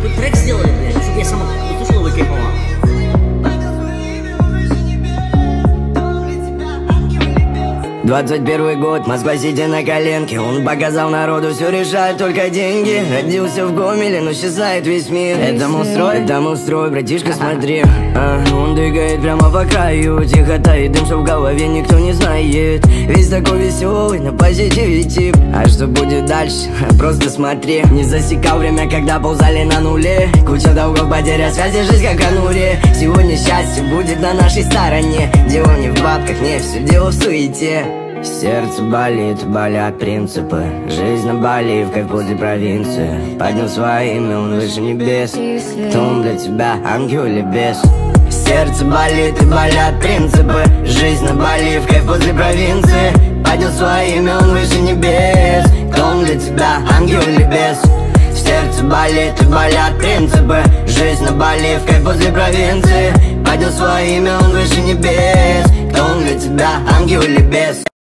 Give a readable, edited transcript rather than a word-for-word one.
какой трек сделали, блядь, чтобы я сама услышал и кайфовал. 21 год, Москва сидя на коленке. Он показал народу, все решает только деньги. Родился в Гомеле, но сейчас знает весь мир. Это мой строй, братишка, смотри. Он двигает прямо по краю. Тихо тает дым, что в голове никто не знает. Весь такой веселый, на позитиве тип. А что будет дальше? Просто смотри. Не засекал время, когда ползали на нуле. Куча долгов, потеря связи, жизнь как конуре. Сегодня счастье будет на нашей стороне. Дело не в бабках, не все дело в суете. Сердце болит, болят принципы. Жизнь на Бали, в кайф возле провинции. Поднял свое имя, он выше небес. Кто он для тебя, ангел или бес? Сердце болит и болят принципы. Жизнь на Бали, в кайф возле провинции. Поднял свое имя, он выше небес. Кто он для тебя, ангел или бес? Сердце болит и болят принципы. Жизнь на Бали, в кайф возле провинции. Поднял свое имя, он выше небес. Кто он для тебя, ангел или бес?